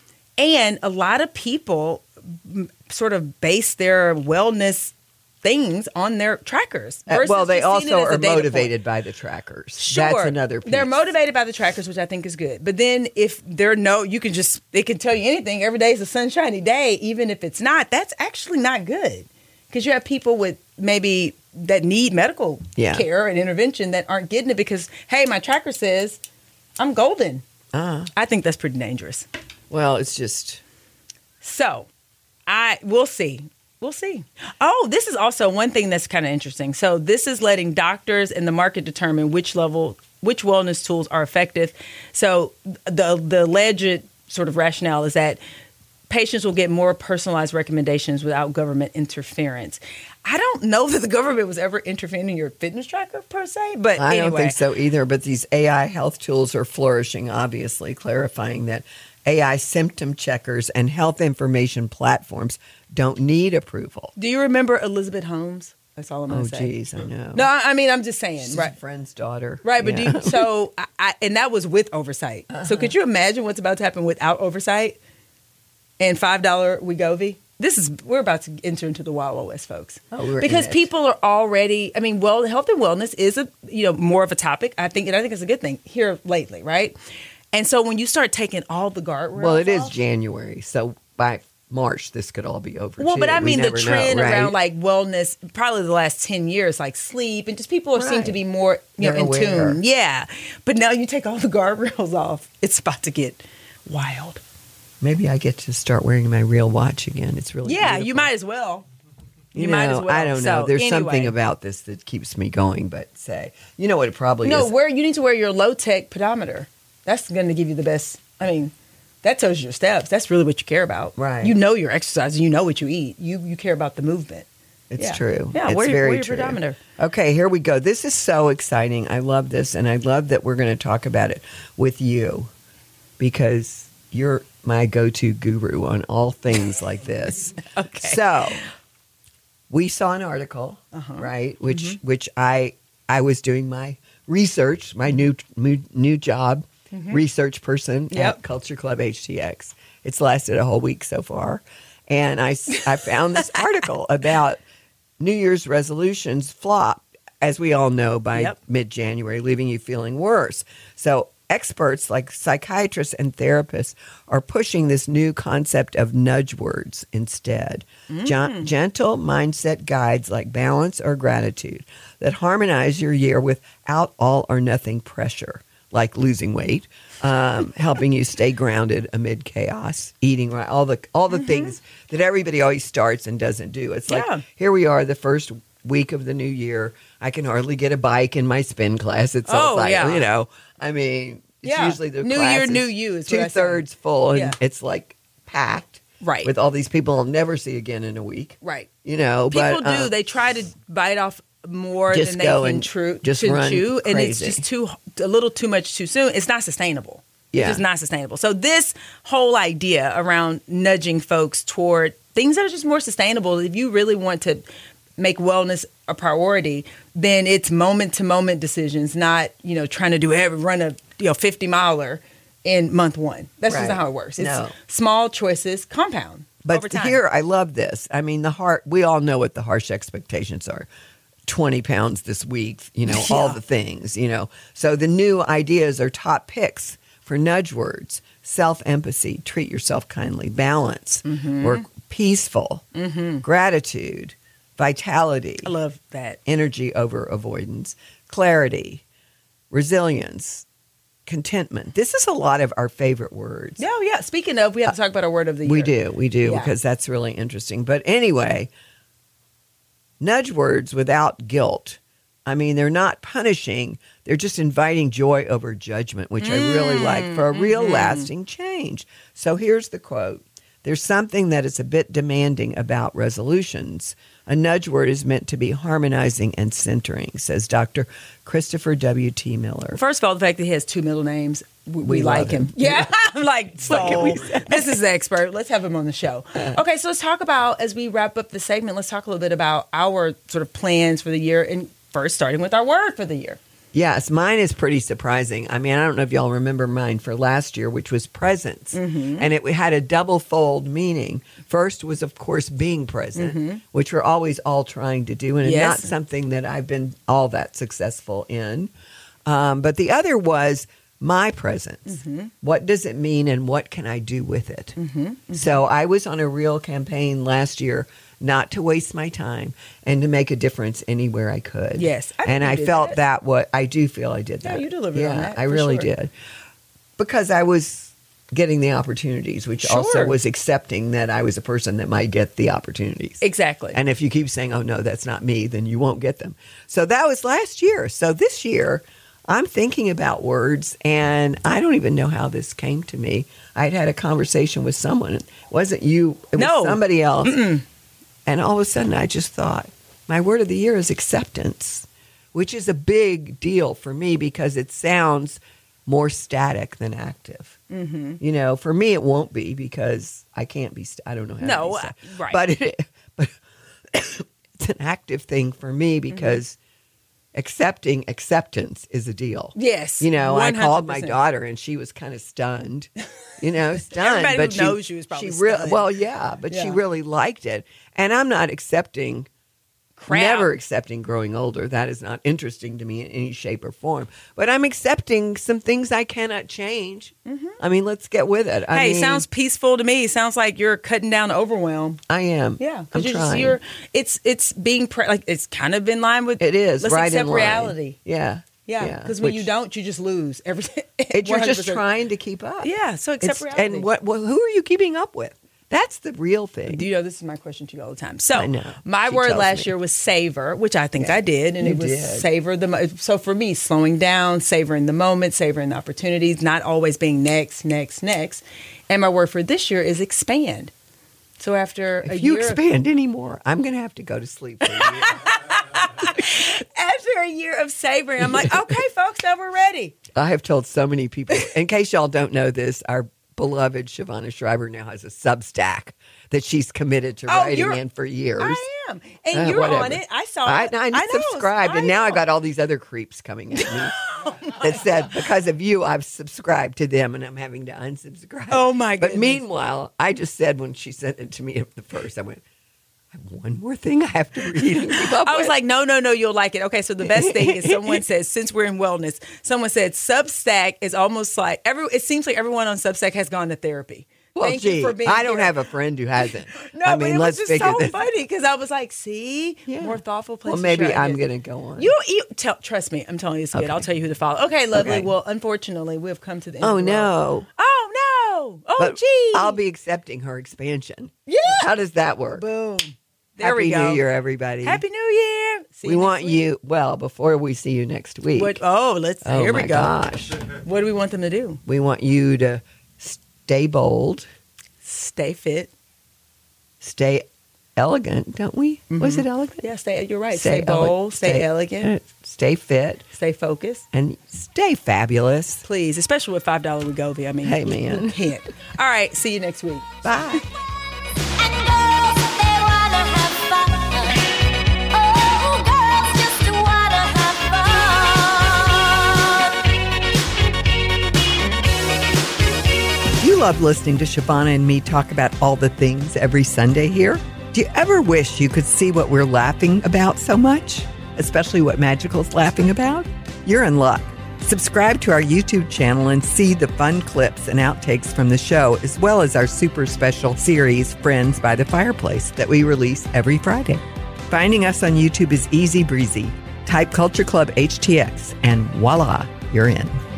And a lot of people m- sort of base their wellness things on their trackers. Uh, versus well, they just seeing it also as a are data point. motivated by the trackers. Sure. That's another piece. They're motivated by the trackers, which I think is good. But then if they're no, you can just, they can tell you anything. Every day is a sunshiny day, even if it's not. That's actually not good. Because you have people with maybe that need medical Yeah. care and intervention that aren't getting it because, hey, my tracker says I'm golden. Ah, I think that's pretty dangerous. well, it's just So, I we'll see. We'll see. Oh, this is also one thing that's kind of interesting. So, this is letting doctors and the market determine which level, which wellness tools are effective. So, the the alleged sort of rationale is that patients will get more personalized recommendations without government interference. I don't know that the government was ever interfering in your fitness tracker per se, but I anyway. don't think so either. But these A I health tools are flourishing, obviously, clarifying that A I symptom checkers and health information platforms don't need approval. Do you remember Elizabeth Holmes? That's all I'm gonna Oh, say. geez, I know. No, I I mean I'm just saying, She's right? a friend's daughter. Right, but Yeah. do you, so I, I, and that was with oversight. So could you imagine what's about to happen without oversight and five dollar Wegovy? This is we're about to enter into the Wild Wild West, folks. Oh, we're because in it. people are already. I mean, well, health and wellness is a you know more of a topic. I think, and I think it's a good thing here lately, right? And so when you start taking all the guardrails, Well, it is off- January, so by March this could all be over. Well, too. but I We mean the never know, trend right? around like wellness, probably the last ten years, like sleep, and just people are seem to Right. be more you know They're in aware. tune. Yeah, but now you take all the guardrails off, it's about to get wild. Maybe I get to start wearing my real watch again. It's really Yeah, beautiful. you might as well. You, You know, might as well. I don't know. So, There's anyway. something about this that keeps me going. But say, you know what it probably No, is. where you need to wear your low tech pedometer. That's going to give you the best. I mean, that tells you your steps. That's really what you care about. Right. You know your exercise. You know what you eat. You you care about the movement. It's Yeah. true. Yeah, it's wear your- very wear your true. pedometer. Okay, here we go. This is so exciting. I love this, and I love that we're going to talk about it with you because you're my go-to guru on all things like this. Okay. So, we saw an article, Uh-huh. right? Which Mm-hmm. which I I was doing my research, my new new, new job, research person Mm-hmm. Yep. at Culture Club H T X. It's lasted a whole week so far, and I s- I found this article about New Year's resolutions flop, as we all know, by Yep. mid-January, leaving you feeling worse. So experts like psychiatrists and therapists are pushing this new concept of nudge words instead. Gen- gentle mindset guides like balance or gratitude that harmonize your year without all or nothing pressure, like losing weight, um, helping you stay grounded amid chaos, eating right, all the all the things that everybody always starts and doesn't do. It's like Yeah. here we are, the first week of the new year. I can hardly get a bike in my spin class. It's Oh, all like, yeah. you know, I mean, it's Yeah. usually the New class year, is new you is what I two say. thirds full, and Yeah. it's like packed, Right. with all these people I'll never see again in a week. Right. You know, People but, do. uh, they try to bite off more Just than they go can and true, just to run chew, and it's crazy. just too a little too much too soon. It's not sustainable. Yeah. It's just not sustainable. So this whole idea around nudging folks toward things that are just more sustainable, if you really want to make wellness a priority, then it's moment to moment decisions, not you know trying to do every run a you know fifty miler in month one. That's just Right. not how it works. It's No. small choices compound over But time. here, I love this. I mean, the heart, we all know what the harsh expectations are. twenty pounds this week, you know, all Yeah. the things, you know. So the new ideas are top picks for nudge words: self-empathy, treat yourself kindly, balance, Mm-hmm. or peaceful, gratitude, vitality, I love that. energy over avoidance, clarity, resilience, contentment. This is a lot of our favorite words. No, yeah. Speaking of, we have to talk about our word of the year. We do, we do, Yeah. because that's really interesting. But anyway, nudge words without guilt. I mean, they're not punishing, they're just inviting joy over judgment, which I really like for a real Mm-hmm. lasting change. So here's the quote: there's something that is a bit demanding about resolutions. A nudge word is meant to be harmonizing and centering, says Doctor Christopher W. T. Miller. First of all, the fact that he has two middle names, we, we, We like love him. him. Yeah, I'm like, so What can we say? this is the expert. Let's have him on the show. Okay, so let's talk about, as we wrap up the segment, let's talk a little bit about our sort of plans for the year, and first starting with our word for the year. Yes, mine is pretty surprising. I mean, I don't know if y'all remember mine for last year, which was presence. And it had a double fold meaning. First was, of course, being present, which we're always all trying to do, and Yes. not something that I've been all that successful in. Um, but the other was my presence. What does it mean, and what can I do with it? So I was on a real campaign last year not to waste my time and to make a difference anywhere I could. Yes, I think and you I did felt that. that. What I do feel I did Yeah, that. you delivered yeah, on that, I for really sure. did, because I was getting the opportunities, which Sure. also was accepting that I was a person that might get the opportunities. Exactly. And if you keep saying, "Oh no, that's not me," then you won't get them. So that was last year. So this year, I'm thinking about words, and I don't even know how this came to me. I'd had a conversation with someone. It wasn't you. It No. was somebody else. And all of a sudden, I just thought, my word of the year is acceptance, which is a big deal for me because it sounds more static than active. Mm-hmm. You know, for me, it won't be because I can't be. St- I don't know how. No, to be uh, static. right. But it, but it it's an active thing for me because accepting acceptance is a deal. Yes, You know, I called my one hundred percent. daughter and she was kind of stunned. You know, stunned. Everybody but who she, knows you is probably she rea- stunned. Well, yeah, but she Yeah. really liked it. And I'm not accepting, Crap. never accepting growing older. That is not interesting to me in any shape or form. But I'm accepting some things I cannot change. I mean, let's get with it. I Hey, mean, sounds peaceful to me. Sounds like you're cutting down the overwhelm. I am. Yeah, I'm because you're just trying. you're. It's it's being pre- like it's kind of in line with It is Let's right accept in line. reality. Yeah. Yeah, because when Which- you don't, you just lose everything. it, you're just one hundred percent. trying to keep up. Yeah, so accept It's- reality. And what? Well, who are you keeping up with? That's the real thing. Do you know this is my question to you all the time? So I know. my She word tells last me. year was savor, which I think I did, and You it was did. savor the. mo- So for me, slowing down, savoring the moment, savoring the opportunities, not always being next, next, next. And my word for this year is expand. So after a If you year, of- expand anymore, I'm going to have to go to sleep for a year. after a year of savoring, I'm like, okay, folks, now we're ready. I have told so many people. In case y'all don't know this, our beloved Shavonna Schreiber now has a Substack that she's committed to Oh, writing you're- in for years. I am, and Uh, you're whatever. on it. I saw I, it. I, know. subscribed, and now I know. got all these other creeps coming at me that said, because of you, I've subscribed to them, and I'm having to unsubscribe. Oh, my But goodness. meanwhile, I just said when she sent it to me at the first, I went, I have one more thing I have to read and keep up I was with. like, no, no, no, you'll like it. Okay, so the best thing is someone says, since we're in wellness, someone said Substack is almost like every. It seems like everyone on Substack has gone to therapy. well, Thank gee, you for being I don't here. have a friend who hasn't. No, I but mean, it let's was just figure so this. funny because I was like, see, Yeah. more thoughtful place. Well, to maybe try I'm it. going to go on. You, you tell, trust me. I'm telling you, it's good. Okay. I'll tell you who to follow. Okay, lovely. Okay. Well, unfortunately, we have come to the end. Oh, of the road. no. Oh no! Oh But gee! I'll be accepting her expansion. Yeah. How does that work? Boom. There Happy we go. New Year, everybody. Happy New Year. See we you want next week. you, well, before we see you next week, What? Oh, let's. oh here my we go. gosh, What do we want them to do? we want you to stay bold, Stay fit. stay elegant, don't we? Was it elegant? Yeah, stay. You're right. Stay Stay, bold. ele- stay, stay- elegant. Stay fit, Stay focused. and stay fabulous. Please, especially with five dollar Wegovy. I mean, Hey, man. hint. All right. See you next week. Bye. And girls, they wanna have fun. Oh, girls just wanna have fun. Do you love listening to Shavonna and me talk about all the things every Sunday here? Do you ever wish you could see what we're laughing about so much? Especially what Magical's laughing about? You're in luck. Subscribe to our YouTube channel and see the fun clips and outtakes from the show, as well as our super special series, Friends by the Fireplace, that we release every Friday. Finding us on YouTube is easy breezy. Type Culture Club H T X, and voila, you're in.